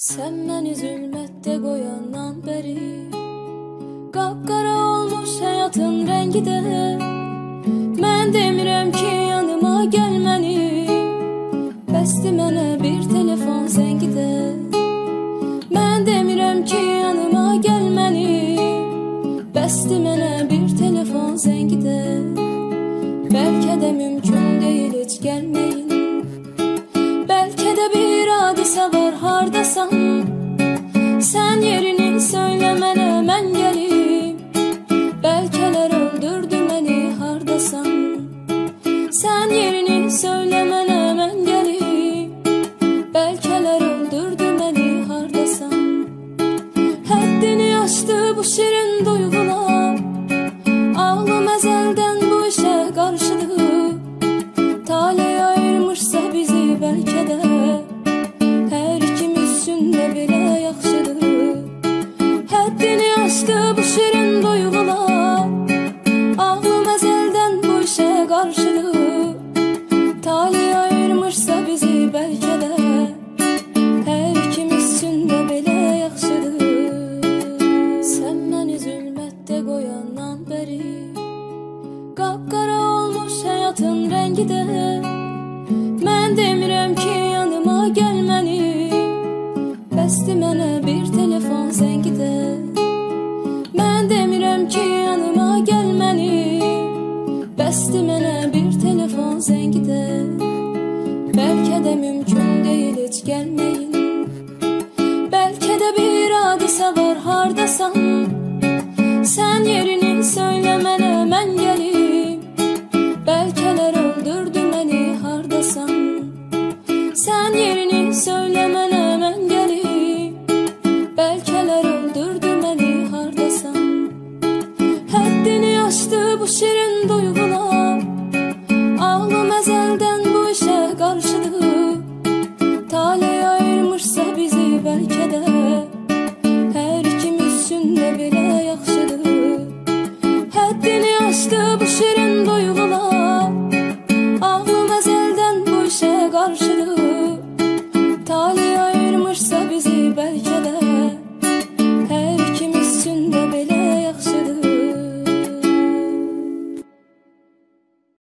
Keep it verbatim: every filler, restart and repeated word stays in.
Sen məni zülmətdə qoyandan bəri qapqara olmuş həyatın rəngi də. Mən demirəm ki yanıma gəl mənim, bəsdir mənə bir telefon zəngi də. Mən demirəm ki yanıma gəl mənim, bəsdir mənə bir telefon zəngi də. Bəlkə də mümkün deyil heç gəlməyin, bəlkə də bir hadisə var hardasan. Sən yerini söylə mənə, mən gəlim. Bəlkələr öldürdü məni hardasan. Sən yerini söylə mənə, mən gəlim. Bəlkələr öldürdü məni hardasan. Həddini aşdı bu şirin duyğular, ağlım əzəldən bu işə qarşıdır. Taley ayırmışsa bizi bəlkə də hər ikimiz üçün də belə yaxşıdır. Həddini aşdı bu şirin duyğular, ağlım əzəldən bu işə qarşıdır. Taley ayırmışsa bizi bəlkə də hər ikimiz üçün də belə yaxşıdır. Sən məni zülmətdə qoyandan bəri qapqara olmuş həyatın rəngi də. Mən demirəm ki yanıma gəl mənim, bəsdir mənə bir telefon zəngi də. Mən demirəm ki yanıma gəl mənim, bəsdir mənə bir telefon zəngi də. Bəlkə də mümkün deyil heç gəlməyin, bəlkə də bir hadisə var hardasan. Sən yeri